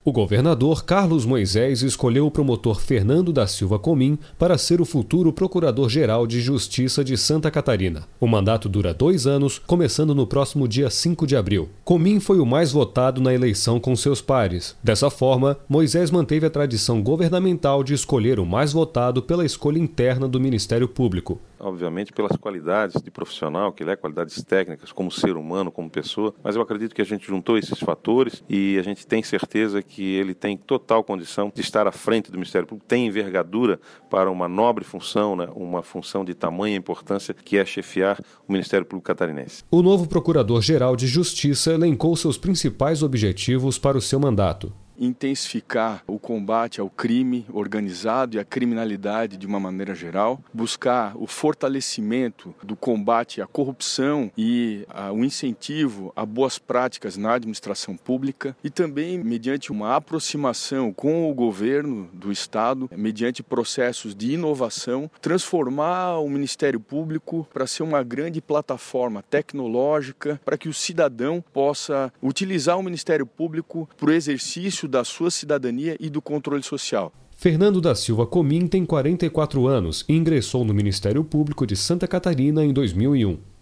O governador Carlos Moisés escolheu o promotor Fernando da Silva Comim para ser o futuro Procurador-Geral de Justiça de Santa Catarina. O mandato dura 2 anos, começando no próximo dia 5 de abril. Comim foi o mais votado na eleição com seus pares. Dessa forma, Moisés manteve a tradição governamental de escolher o mais votado pela escolha interna do Ministério Público. Obviamente pelas qualidades de profissional que ele é, qualidades técnicas, como ser humano, como pessoa, mas eu acredito que a gente juntou esses fatores e a gente tem certeza que ele tem total condição de estar à frente do Ministério Público, tem envergadura para uma nobre função, né, uma função de tamanha importância que é chefiar o Ministério Público catarinense. O novo Procurador-Geral de Justiça elencou seus principais objetivos para o seu mandato. Intensificar o combate ao crime organizado e à criminalidade de uma maneira geral, buscar o fortalecimento do combate à corrupção e o incentivo a boas práticas na administração pública e também, mediante uma aproximação com o governo do Estado, mediante processos de inovação, transformar o Ministério Público para ser uma grande plataforma tecnológica para que o cidadão possa utilizar o Ministério Público para o exercício da sua cidadania e do controle social. Fernando da Silva Comim tem 44 anos e ingressou no Ministério Público de Santa Catarina em 2001.